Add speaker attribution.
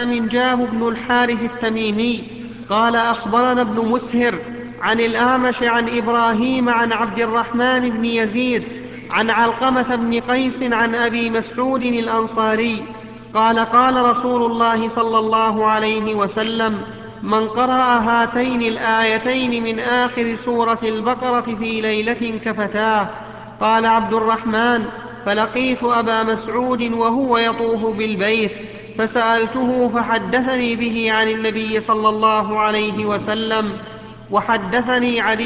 Speaker 1: حمام جاه بن الحارث التميمي قال أخبرنا ابن مسهر عن الأعمش عن إبراهيم عن عبد الرحمن بن يزيد عن علقمة بن قيس عن أبي مسعود الأنصاري قال قال رسول الله صلى الله عليه وسلم: من قرأ هاتين الآيتين من آخر سورة البقرة في ليلة كفتاه. قال عبد الرحمن: فلقيت أبا مسعود وهو يطوف بالبيت فسألته فحدثني به عن النبي صلى الله عليه وسلم. وحدثني علي